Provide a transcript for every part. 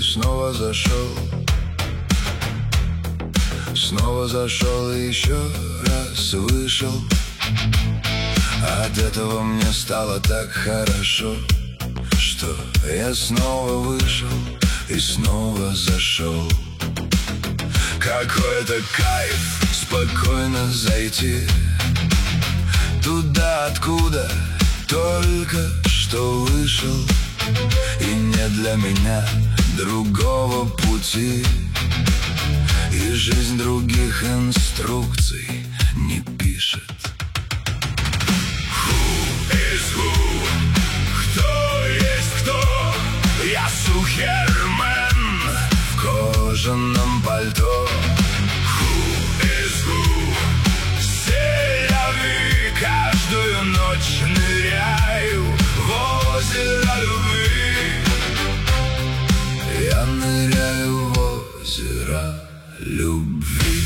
снова зашел. Снова зашел и еще раз вышел. От этого мне стало так хорошо, что я снова вышел и снова зашел. Какой-то кайф спокойно зайти туда, откуда только что вышел. И не для меня другого пути, и жизнь других инструкций не пишет. Who is who? Кто есть кто? Я Сухермен в кожаном пальто. Who is who? Селяви, каждую ночь ныряю в озеро любви. Я ныряю в озеро любви.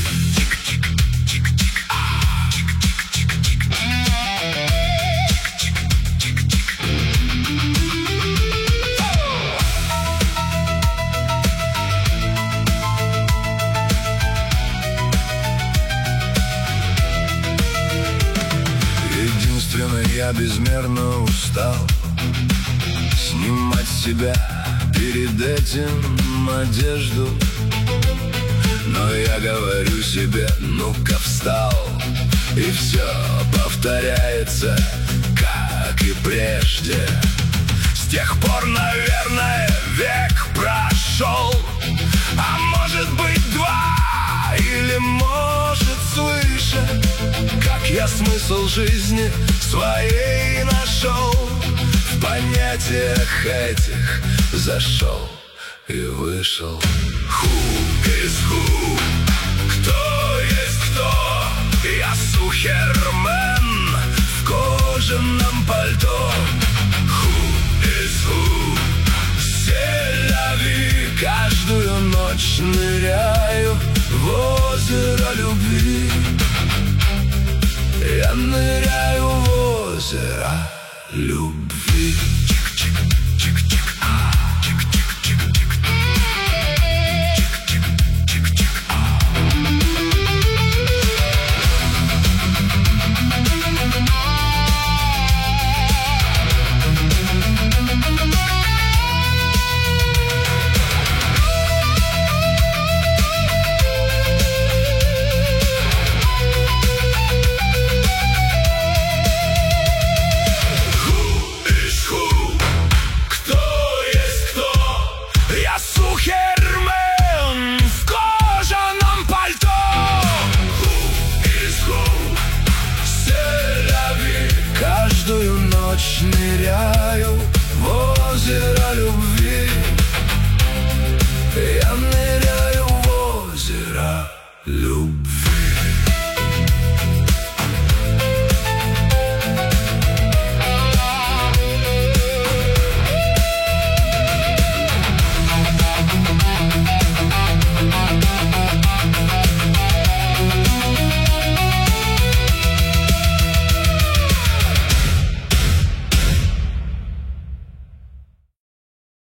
Единственно, я безмерно устал снимать с себя перед этим одежду. Но я говорю себе: ну-ка встал, и все повторяется, как и прежде. С тех пор, наверное, век прошел, а может быть два, или может свыше. Как я смысл жизни своей нашел, в понятиях этих зашел и вышел. Who is who? Кто есть кто? Я Сухермен в кожаном пальто. Who is who? Селяви, каждую ночь ныряю в озеро любви. Я ныряю в озеро любви.